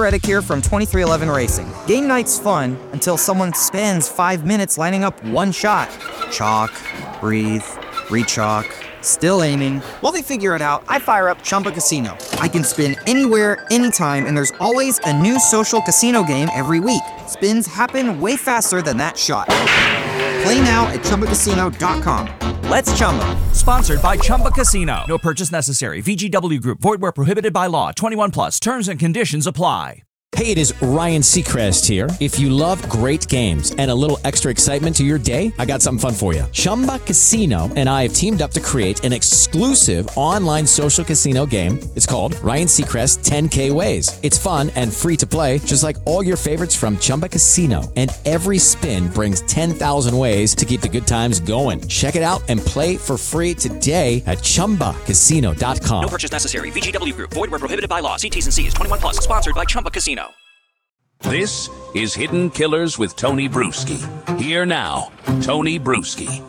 Reddick here from 2311 Racing. Game night's fun until someone spends 5 minutes lining up one shot. Chalk, breathe, re-chalk, still aiming. While they figure it out, I fire up Chumba Casino. I can spin anywhere, anytime, and there's always a new social casino game every week. Spins happen way faster than that shot. Play now at ChumbaCasino.com. Let's Chumba. Sponsored by Chumba Casino. No purchase necessary. VGW Group. Void where prohibited by law. 21 plus. Terms and conditions apply. Hey, it is Ryan Seacrest here. If you love great games and a little extra excitement to your day, I got something fun for you. Chumba Casino and I have teamed up to create an exclusive online social casino game. It's called Ryan Seacrest 10K Ways. It's fun and free to play, just like all your favorites from Chumba Casino. And every spin brings 10,000 ways to keep the good times going. Check it out and play for free today at ChumbaCasino.com. No purchase necessary. VGW Group. Void where prohibited by law. See T's and C's. 21 plus. Sponsored by Chumba Casino. This is Hidden Killers with Tony Bruschi. Here now, Tony Bruschi.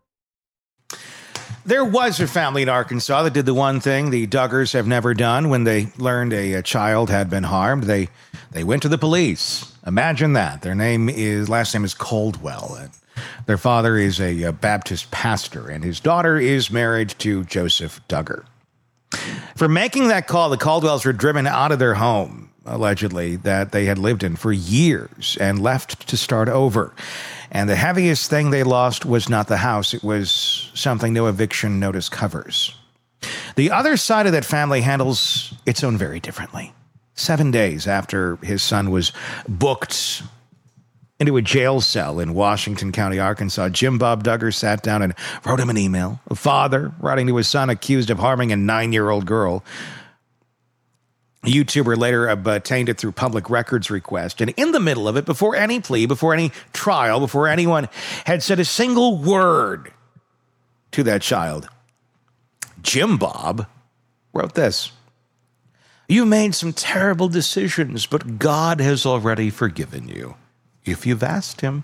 There was a family in Arkansas that did the one thing the Duggars have never done. When they learned a child had been harmed, they went to the police. Imagine that. Their last name is Caldwell. And their father is a Baptist pastor, and his daughter is married to Joseph Duggar. For making that call, the Caldwells were driven out of their home, allegedly, that they had lived in for years and left to start over. And the heaviest thing they lost was not the house. It was something no eviction notice covers. The other side of that family handles its own very differently. 7 days after his son was booked into a jail cell in Washington County, Arkansas, Jim Bob Duggar sat down and wrote him an email. A father writing to his son accused of harming a 9-year-old girl. A YouTuber later obtained it through public records request. And in the middle of it, before any plea, before any trial, before anyone had said a single word to that child, Jim Bob wrote this: "You made some terrible decisions, but God has already forgiven you, if you've asked him."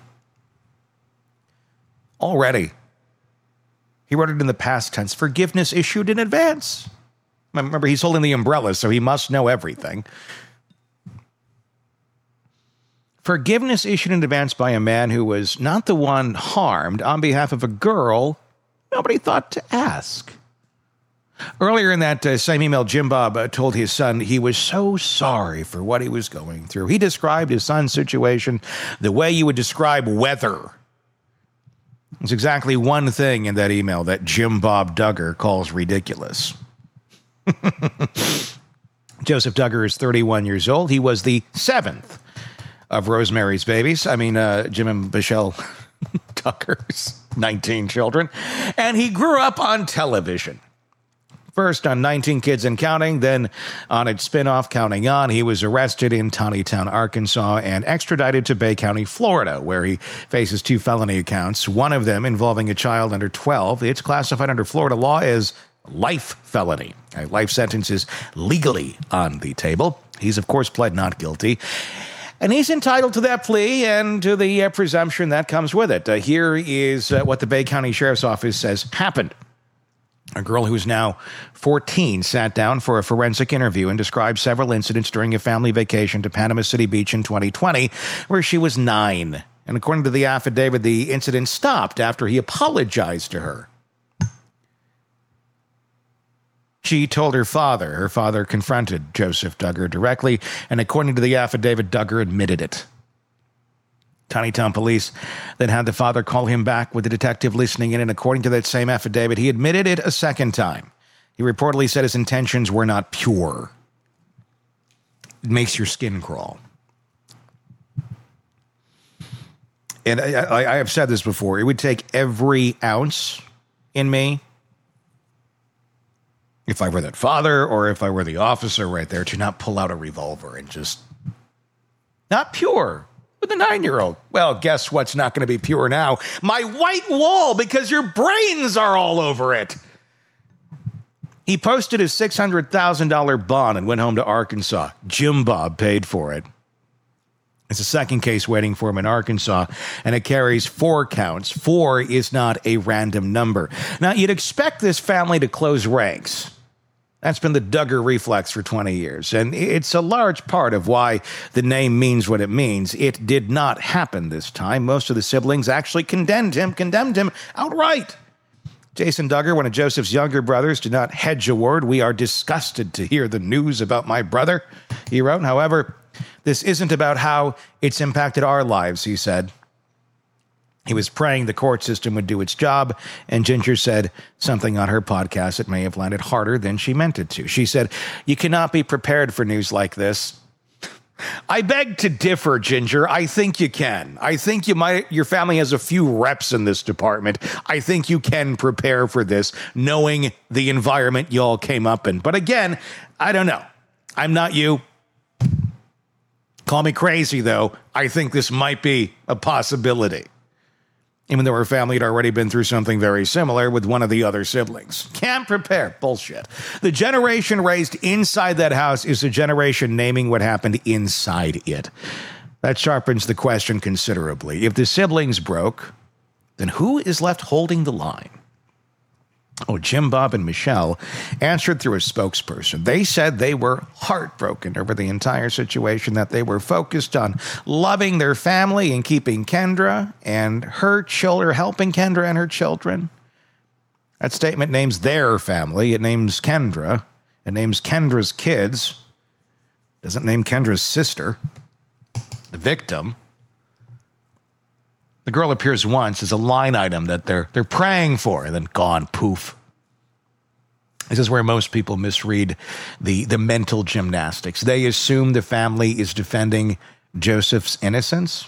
Already. He wrote it in the past tense. Forgiveness issued in advance. Remember, he's holding the umbrella, so he must know everything. Forgiveness issued in advance by a man who was not the one harmed on behalf of a girl nobody thought to ask. Earlier in that same email, Jim Bob told his son he was so sorry for what he was going through. He described his son's situation the way you would describe weather. There's exactly one thing in that email that Jim Bob Duggar calls ridiculous. Joseph Duggar is 31 years old. He was the seventh of Rosemary's Babies. Jim and Michelle Duggar's 19 children. And he grew up on television. First on 19 Kids and Counting, then on its spinoff Counting On. He was arrested in Tawnytown, Arkansas, and extradited to Bay County, Florida, where he faces 2 felony accounts, one of them involving a child under 12. It's classified under Florida law as life felony. A life sentence is legally on the table. He's, of course, pled not guilty. And he's entitled to that plea and to the presumption that comes with it. Here is what the Bay County Sheriff's Office says happened. A girl who's now 14 sat down for a forensic interview and described several incidents during a family vacation to Panama City Beach in 2020, where she was 9. And according to the affidavit, the incident stopped after he apologized to her. She told her father. Her father confronted Joseph Duggar directly, and according to the affidavit, Duggar admitted it. Tawnytown police then had the father call him back with the detective listening in, and according to that same affidavit, he admitted it a second time. He reportedly said his intentions were not pure. It makes your skin crawl. And I have said this before. It would take every ounce in me, if I were that father or if I were the officer right there, to not pull out a revolver and just, not pure with a 9-year-old. Well, guess what's not going to be pure now? My white wall, because your brains are all over it. He posted his $600,000 bond and went home to Arkansas. Jim Bob paid for it. It's a second case waiting for him in Arkansas, and it carries 4 counts. 4 is not a random number. Now, you'd expect this family to close ranks. That's been the Duggar reflex for 20 years, and it's a large part of why the name means what it means. It did not happen this time. Most of the siblings actually condemned him outright. Jason Duggar, one of Joseph's younger brothers, did not hedge a word. "We are disgusted to hear the news about my brother," he wrote. However, this isn't about how it's impacted our lives, he said. He was praying the court system would do its job, and Ginger said something on her podcast that may have landed harder than she meant it to. She said, "You cannot be prepared for news like this." I beg to differ, Ginger. I think you can. I think your family has a few reps in this department. I think you can prepare for this, knowing the environment y'all came up in. But again, I don't know. I'm not you. Call me crazy, though. I think this might be a possibility. Even though her family had already been through something very similar with one of the other siblings. Can't prepare. Bullshit. The generation raised inside that house is the generation naming what happened inside it. That sharpens the question considerably. If the siblings broke, then who is left holding the line? Oh, Jim Bob and Michelle answered through a spokesperson. They said they were heartbroken over the entire situation, that they were focused on loving their family and keeping Kendra and her children, helping Kendra and her children. That statement names their family. It names Kendra. It names Kendra's kids. Doesn't name Kendra's sister, the victim. The girl appears once as a line item that they're praying for, and then gone, poof. This is where most people misread the mental gymnastics. They assume the family is defending Joseph's innocence.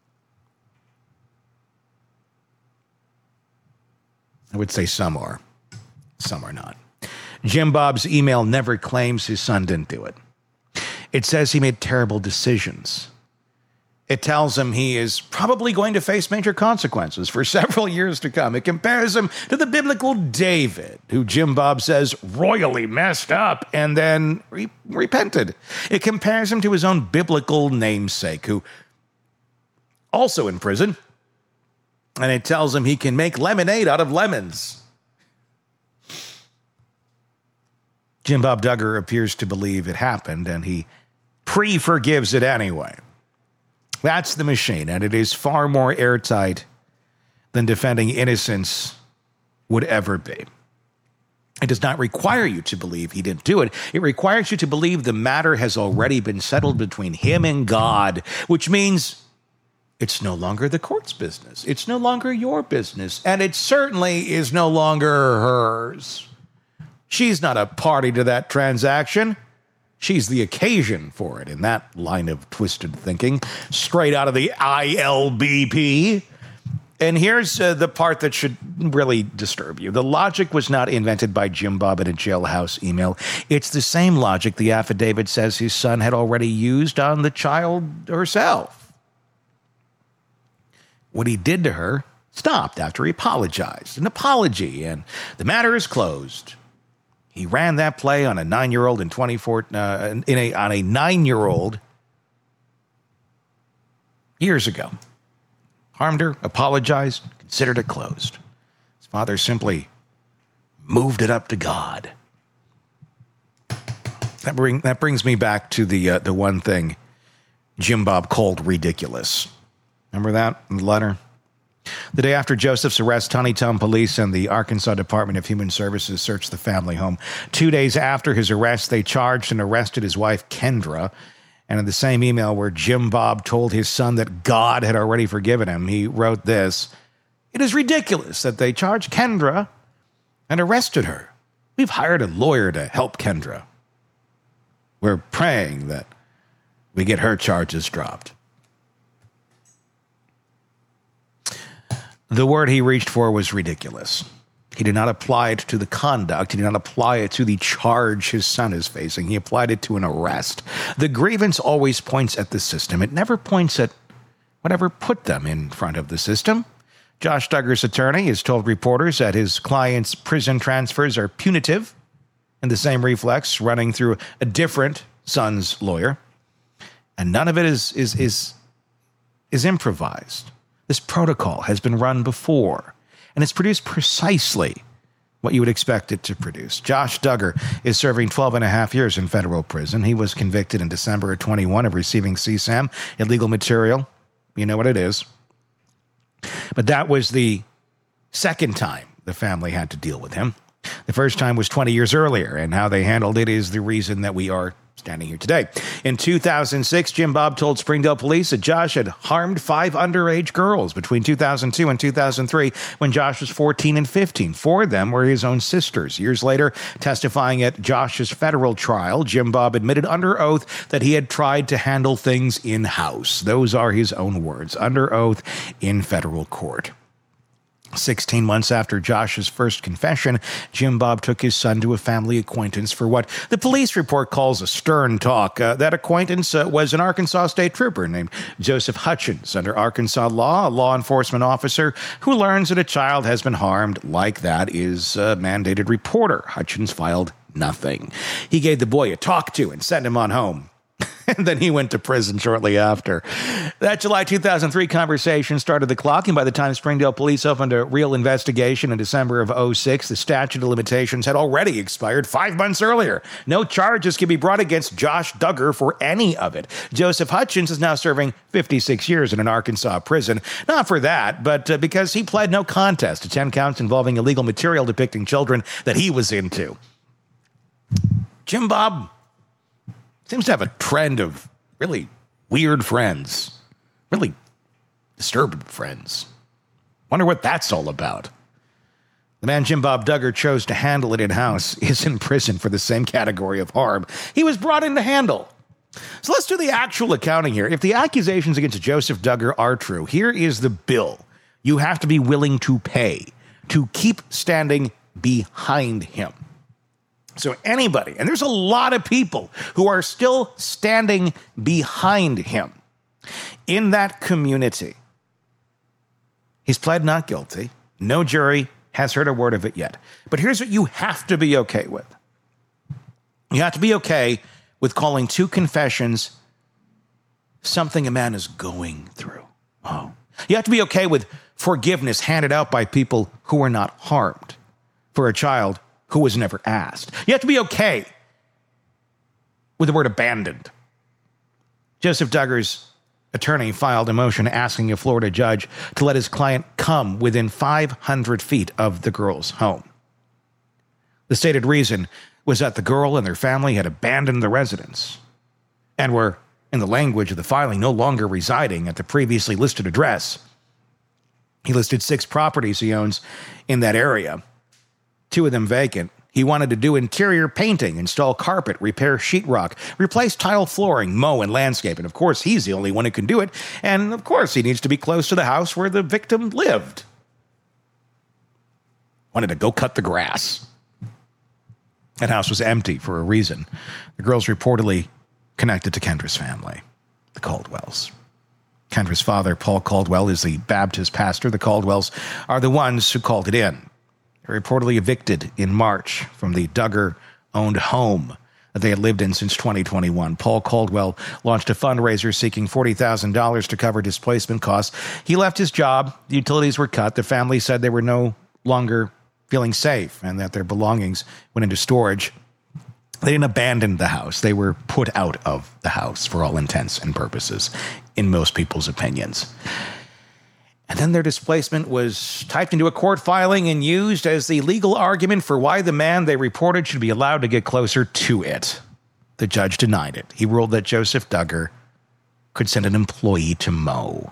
I would say some are. Some are not. Jim Bob's email never claims his son didn't do it. It says he made terrible decisions. It tells him he is probably going to face major consequences for several years to come. It compares him to the biblical David, who Jim Bob says royally messed up and then repented. It compares him to his own biblical namesake, who also in prison. And it tells him he can make lemonade out of lemons. Jim Bob Duggar appears to believe it happened, and he pre-forgives it anyway. That's the machine, and it is far more airtight than defending innocence would ever be. It does not require you to believe he didn't do it. It requires you to believe the matter has already been settled between him and God, which means it's no longer the court's business. It's no longer your business, and it certainly is no longer hers. She's not a party to that transaction. She's the occasion for it in that line of twisted thinking, straight out of the ILBP. And here's the part that should really disturb you. The logic was not invented by Jim Bob in a jailhouse email. It's the same logic the affidavit says his son had already used on the child herself. What he did to her stopped after he apologized. An apology, and the matter is closed. He ran that play on a 9-year-old in 2014, on a 9-year-old years ago. Harmed her, apologized, considered it closed. His father simply moved it up to God. That brings me back to the one thing Jim Bob called ridiculous. Remember that in the letter? The day after Joseph's arrest, Honeytown Police and the Arkansas Department of Human Services searched the family home. 2 days after his arrest, they charged and arrested his wife, Kendra. And in the same email where Jim Bob told his son that God had already forgiven him, he wrote this: "It is ridiculous that they charged Kendra and arrested her. We've hired a lawyer to help Kendra. We're praying that we get her charges dropped." The word he reached for was ridiculous. He did not apply it to the conduct. He did not apply it to the charge his son is facing. He applied it to an arrest. The grievance always points at the system. It never points at whatever put them in front of the system. Josh Duggar's attorney has told reporters that his client's prison transfers are punitive, and the same reflex running through a different son's lawyer. And none of it is improvised. This protocol has been run before, and it's produced precisely what you would expect it to produce. Josh Duggar is serving 12 and a half years in federal prison. He was convicted in December of 21 of receiving CSAM, illegal material. You know what it is. But that was the second time the family had to deal with him. The first time was 20 years earlier, and how they handled it is the reason that we are standing here today. In 2006, Jim Bob told Springdale police that Josh had harmed 5 underage girls between 2002 and 2003 when Josh was 14 and 15. 4 of them were his own sisters. Years later, testifying at Josh's federal trial, Jim Bob admitted under oath that he had tried to handle things in-house. Those are his own words, under oath in federal court. 16 months after Josh's first confession, Jim Bob took his son to a family acquaintance for what the police report calls a stern talk. That acquaintance was an Arkansas state trooper named Joseph Hutchins. Under Arkansas law, a law enforcement officer who learns that a child has been harmed like that is a mandated reporter. Hutchins filed nothing. He gave the boy a talk to and sent him on home. And then he went to prison shortly after. That July 2003 conversation started the clock, and by the time Springdale police opened a real investigation in December of 06, the statute of limitations had already expired 5 months earlier. No charges could be brought against Josh Duggar for any of it. Joseph Hutchins is now serving 56 years in an Arkansas prison. Not for that, but because he pled no contest to 10 counts involving illegal material depicting children that he was into. Jim Bob seems to have a trend of really weird friends, really disturbed friends. Wonder what that's all about. The man Jim Bob Duggar chose to handle it in-house is in prison for the same category of harm he was brought in to handle. So let's do the actual accounting here. If the accusations against Joseph Duggar are true, here is the bill you have to be willing to pay to keep standing behind him. So anybody, and there's a lot of people who are still standing behind him in that community. He's pled not guilty. No jury has heard a word of it yet. But here's what you have to be okay with. You have to be okay with calling 2 confessions something a man is going through. Oh. You have to be okay with forgiveness handed out by people who were not harmed for a child who was never asked. You have to be okay with the word abandoned. Joseph Duggar's attorney filed a motion asking a Florida judge to let his client come within 500 feet of the girl's home. The stated reason was that the girl and their family had abandoned the residence and were, in the language of the filing, no longer residing at the previously listed address. He listed 6 properties he owns in that area, 2 of them vacant. He wanted to do interior painting, install carpet, repair sheetrock, replace tile flooring, mow, and landscape. And of course, he's the only one who can do it. And of course, he needs to be close to the house where the victim lived. Wanted to go cut the grass. That house was empty for a reason. The girl's reportedly connected to Kendra's family, the Caldwells. Kendra's father, Paul Caldwell, is the Baptist pastor. The Caldwells are the ones who called it in. Reportedly evicted in March from the Duggar-owned home that they had lived in since 2021. Paul Caldwell launched a fundraiser seeking $40,000 to cover displacement costs. He left his job. The utilities were cut. The family said they were no longer feeling safe and that their belongings went into storage. They didn't abandon the house. They were put out of the house for all intents and purposes, in most people's opinions. And then their displacement was typed into a court filing and used as the legal argument for why the man they reported should be allowed to get closer to it. The judge denied it. He ruled that Joseph Duggar could send an employee to mow.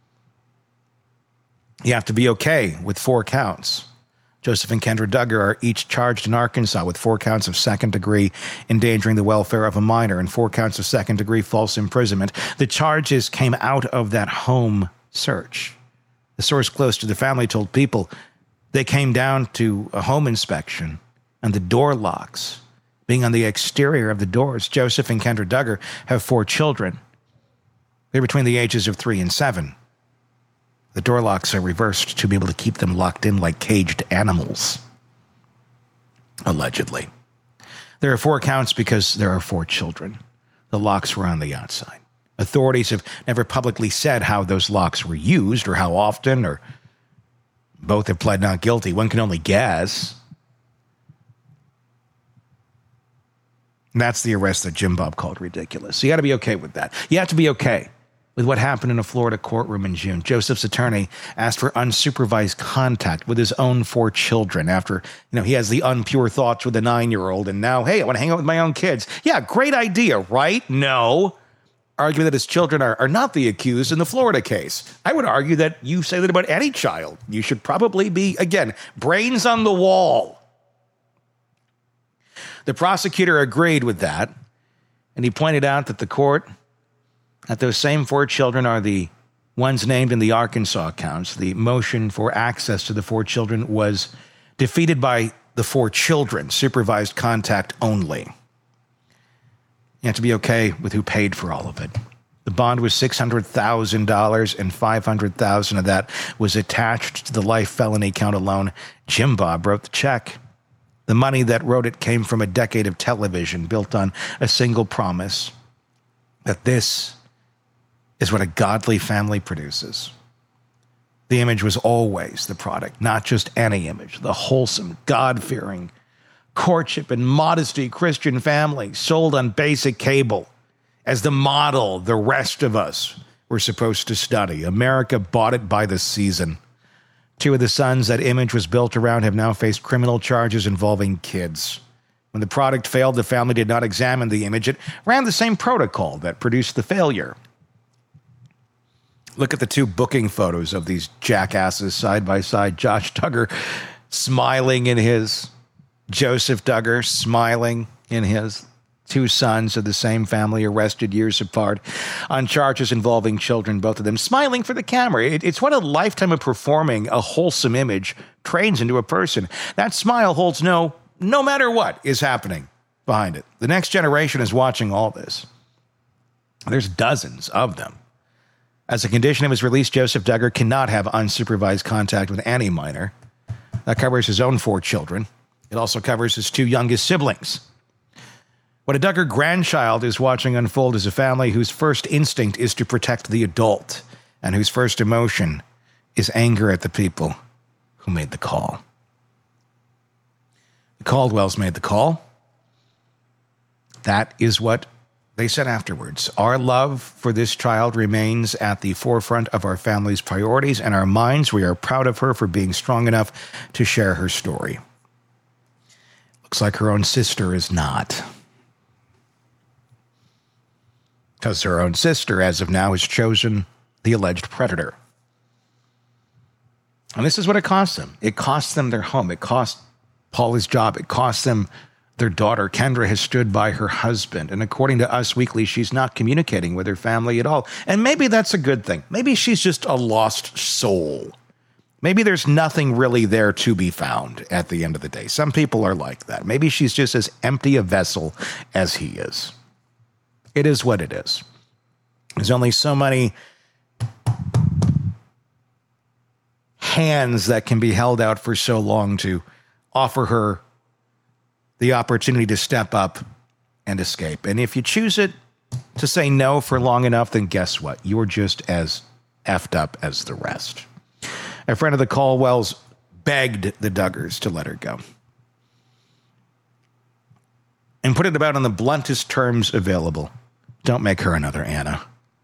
You have to be okay with 4 counts. Joseph and Kendra Duggar are each charged in Arkansas with 4 counts of second-degree endangering the welfare of a minor and 4 counts of second-degree false imprisonment. The charges came out of that home search. A source close to the family told People they came down to a home inspection and the door locks being on the exterior of the doors. Joseph and Kendra Duggar have 4 children. They're between the ages of 3 and 7. The door locks are reversed to be able to keep them locked in like caged animals. Allegedly. There are 4 counts because there are 4 children. The locks were on the outside. Authorities have never publicly said how those locks were used or how often, or both have pled not guilty. One can only guess. And that's the arrest that Jim Bob called ridiculous. So you got to be okay with that. You have to be okay with what happened in a Florida courtroom in June. Joseph's attorney asked for unsupervised contact with his own 4 children after, he has the unpure thoughts with a 9-year-old, and now, hey, I want to hang out with my own kids. Yeah, great idea, right? No. Arguing that his children are not the accused in the Florida case. I would argue that you say that about any child. You should probably be, again, brains on the wall. The prosecutor agreed with that, and he pointed out that the court, that those same 4 children are the ones named in the Arkansas counts. The motion for access to the 4 children was defeated by the 4 children, supervised contact only. You have to be okay with who paid for all of it. The bond was $600,000, and $500,000 of that was attached to the life felony count alone. Jim Bob wrote the check. The money that wrote it came from a decade of television built on a single promise that this is what a godly family produces. The image was always the product, not just any image. The wholesome, God-fearing, courtship and modesty Christian family sold on basic cable as the model the rest of us were supposed to study. America bought it by the season. 2 of the sons that image was built around have now faced criminal charges involving kids. When the product failed, the family did not examine the image. It ran the same protocol that produced the failure. Look at the 2 booking photos of these jackasses side by side. Josh Duggar smiling in his, Joseph Duggar smiling in his. 2 sons of the same family arrested years apart on charges involving children, both of them smiling for the camera. It's what a lifetime of performing a wholesome image trains into a person. That smile holds no matter what is happening behind it. The next generation is watching all this. There's dozens of them. As a condition of his release, Joseph Duggar cannot have unsupervised contact with any minor. That covers his own 4 children. It also covers his 2 youngest siblings. What a Duggar grandchild is watching unfold is a family whose first instinct is to protect the adult and whose first emotion is anger at the people who made the call. The Caldwells made the call. That is what they said afterwards. Our love for this child remains at the forefront of our family's priorities and our minds. We are proud of her for being strong enough to share her story. Looks like her own sister is not. Because her own sister, as of now, has chosen the alleged predator. And this is what it cost them. It cost them their home. It cost Paul his job. It cost them their daughter. Kendra has stood by her husband. And according to Us Weekly, she's not communicating with her family at all. And maybe that's a good thing. Maybe she's just a lost soul. Maybe there's nothing really there to be found at the end of the day. Some people are like that. Maybe she's just as empty a vessel as he is. It is what it is. There's only so many hands that can be held out for so long to offer her the opportunity to step up and escape. And if you choose it to say no for long enough, then guess what? You're just as effed up as the rest. A friend of the Caldwells begged the Duggars to let her go and put it about in the bluntest terms available. Don't make her another Anna.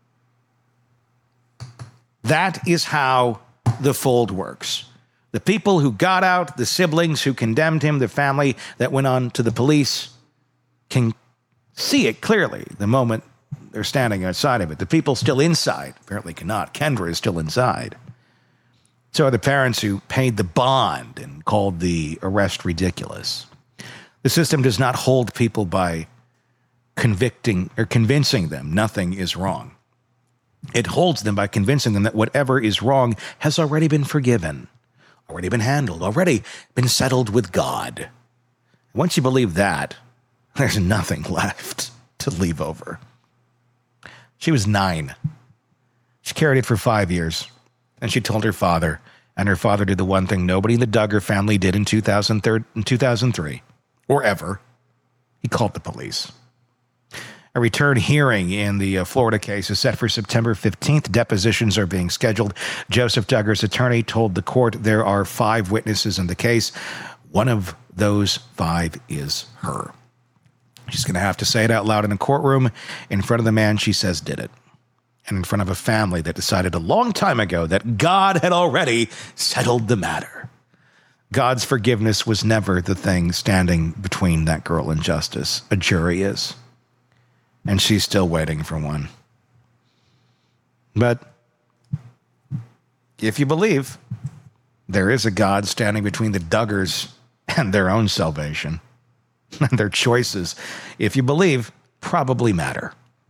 That is how the fold works. The people who got out, the siblings who condemned him, the family that went on to the police can see it clearly the moment they're standing outside of it. The people still inside apparently cannot. Kendra is still inside. So are the parents who paid the bond and called the arrest ridiculous. The system does not hold people by convicting or convincing them nothing is wrong. It holds them by convincing them that whatever is wrong has already been forgiven, already been handled, already been settled with God. Once you believe that, there's nothing left to leave over. She was 9. She carried it for 5 years, and she told her father, and her father did the one thing nobody in the Duggar family did in 2003, or ever. He called the police. A return hearing in the Florida case is set for September 15th. Depositions are being scheduled. Joseph Duggar's attorney told the court there are 5 witnesses in the case. One of those 5 is her. She's going to have to say it out loud in a courtroom in front of the man she says did it. And in front of a family that decided a long time ago that God had already settled the matter. God's forgiveness was never the thing standing between that girl and justice. A jury is. And she's still waiting for one. But if you believe, there is a God standing between the Duggars and their own salvation. And their choices, if you believe, probably matter.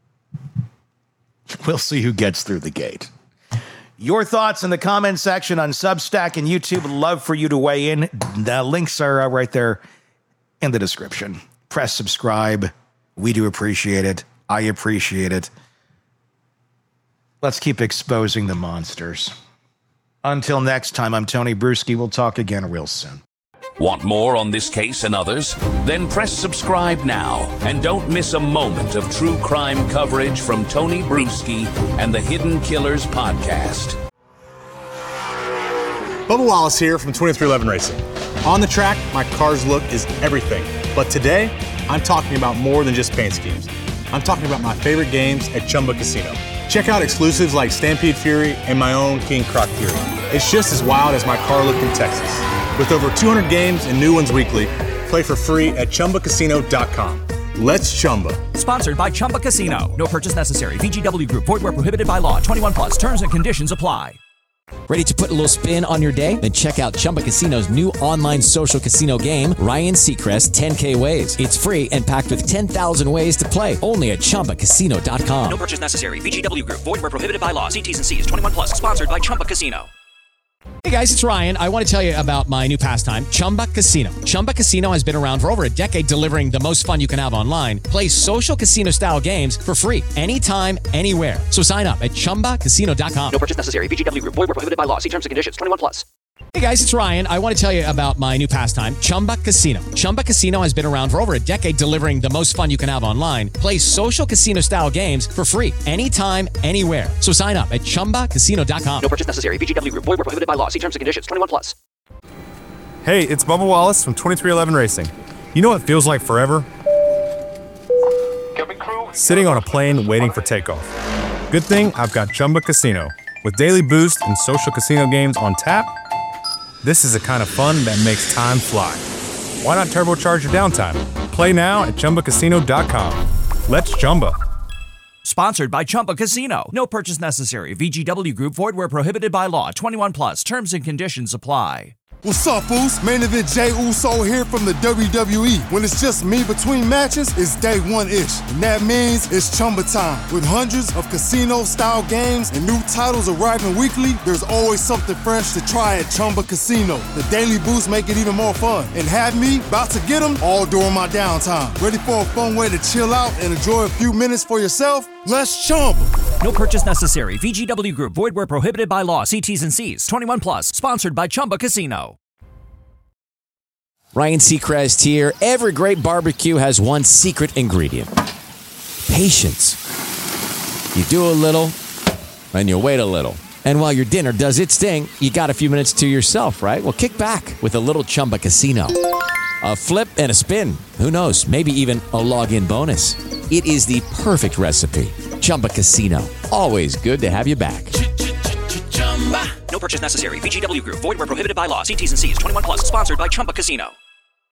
We'll see who gets through the gate. Your thoughts in the comment section on Substack and YouTube. Love for you to weigh in. The links are right there in the description. Press subscribe. We do appreciate it. I appreciate it. Let's keep exposing the monsters. Until next time, I'm Tony Bruschi. We'll talk again real soon. Want more on this case and others? Then press subscribe now and don't miss a moment of true crime coverage from Tony Bruschi and the Hidden Killers podcast. Bubba Wallace here from 2311 Racing. On the track, my car's look is everything. But today, I'm talking about more than just paint schemes. I'm talking about my favorite games at Chumba Casino. Check out exclusives like Stampede Fury and my own King Croc Fury. It's just as wild as my car look in Texas. With over 200 games and new ones weekly, play for free at ChumbaCasino.com. Let's Chumba. Sponsored by Chumba Casino. No purchase necessary. VGW Group. Void where prohibited by law. 21 plus. Terms and conditions apply. Ready to put a little spin on your day? Then check out Chumba Casino's new online social casino game, Ryan Seacrest 10K Ways. It's free and packed with 10,000 ways to play. Only at ChumbaCasino.com. No purchase necessary. VGW Group. Void where prohibited by law. See T's and C's. 21 plus. Sponsored by Chumba Casino. Hey guys, it's Ryan. I want to tell you about my new pastime, Chumba Casino. Chumba Casino has been around for over a decade, delivering the most fun you can have online. Play social casino-style games for free anytime, anywhere. So sign up at ChumbaCasino.com. No purchase necessary. VGW Group. Void where prohibited by law. See terms and conditions. 21 plus. Hey guys, it's Ryan. I want to tell you about my new pastime, Chumba Casino. Chumba Casino has been around for over a decade, delivering the most fun you can have online. Play social casino-style games for free anytime, anywhere. So sign up at ChumbaCasino.com. No purchase necessary. VGW Group. Void where prohibited by law. See terms and conditions. 21 plus. Hey, it's Bubba Wallace from 2311 Racing. You know what feels like forever? Sitting on a plane waiting for takeoff. Good thing I've got Chumba Casino. With daily boost and social casino games on tap, this is the kind of fun that makes time fly. Why not turbocharge your downtime? Play now at ChumbaCasino.com. Let's Chumba. Sponsored by Chumba Casino. No purchase necessary. VGW Group. Void where prohibited by law. 21 plus. Terms and conditions apply. What's up, Foos? Main event Jey Uso here from the WWE. When it's just me between matches, it's day one-ish. And that means it's Chumba time. With hundreds of casino-style games and new titles arriving weekly, there's always something fresh to try at Chumba Casino. The daily boosts make it even more fun. And have me about to get them all during my downtime. Ready for a fun way to chill out and enjoy a few minutes for yourself? Let's Chumba. No purchase necessary. VGW Group. Void where prohibited by law. See T's and C's. 21 plus. Sponsored by Chumba Casino. Ryan Seacrest here. Every great barbecue has one secret ingredient. Patience. You do a little, and you wait a little. And while your dinner does its thing, you got a few minutes to yourself, right? Well, kick back with a little Chumba Casino. A flip and a spin. Who knows? Maybe even a log-in bonus. It is the perfect recipe. Chumba Casino. Always good to have you back. No purchase necessary. VGW Group. Void where prohibited by law. See T's and C's. 21 plus. Sponsored by Chumba Casino.